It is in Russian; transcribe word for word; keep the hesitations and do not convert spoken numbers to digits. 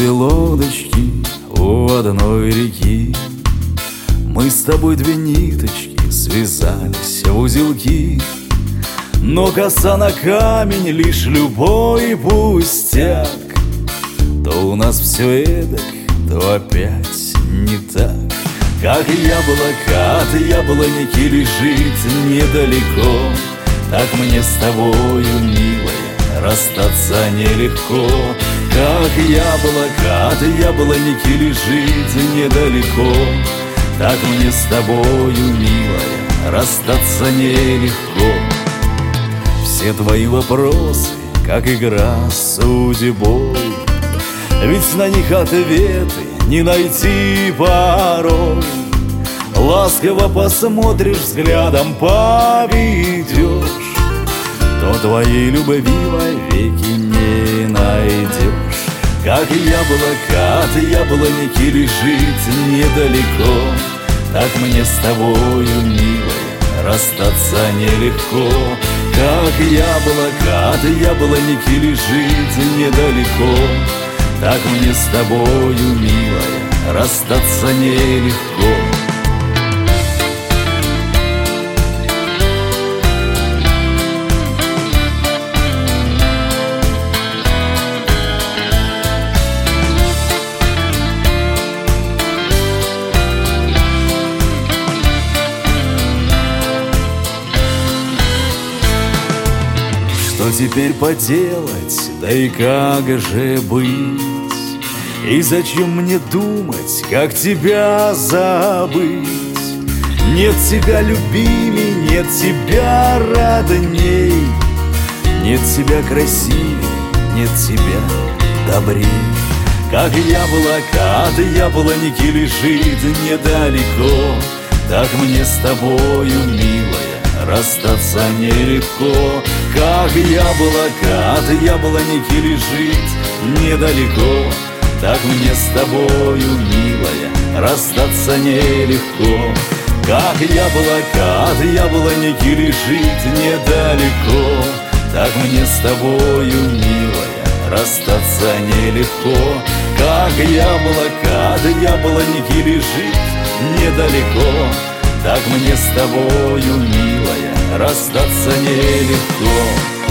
две лодочки у одной реки. Мы с тобой две ниточки связались в узелки. Но коса на камень лишь любой пустяк. То у нас все эдак, то опять не так. Как яблоко от яблоньки лежит недалеко, так мне с тобою, милая, расстаться нелегко. Как яблоко от яблоньки лежит недалеко, так мне с тобою, милая, расстаться нелегко. Все твои вопросы, как игра с судьбой, ведь на них ответы не найти порой. Ласково посмотришь, взглядом поведешь, то твоей любви вовеки не найдешь. Как яблоко от яблоньки лежит недалеко, так мне с тобою, милая, расстаться нелегко. Как яблоко от яблоньки лежит недалеко, так мне с тобою, милая, расстаться нелегко. Что теперь поделать, да и как же быть? И зачем мне думать, как тебя забыть? Нет тебя любимей, нет тебя родней, нет тебя красивей, нет тебя добрей. Как яблоко от яблоньки лежит недалеко, так мне с тобою, милая, расстаться нелегко. Как яблоко от яблоньки лежит недалеко, так мне с тобою, милая, расстаться нелегко. Как яблоко от яблоньки лежит недалеко, так мне с тобою, милая, расстаться нелегко. Как яблоко от яблоньки лежит недалеко, так мне с тобою, милая, расстаться нелегко.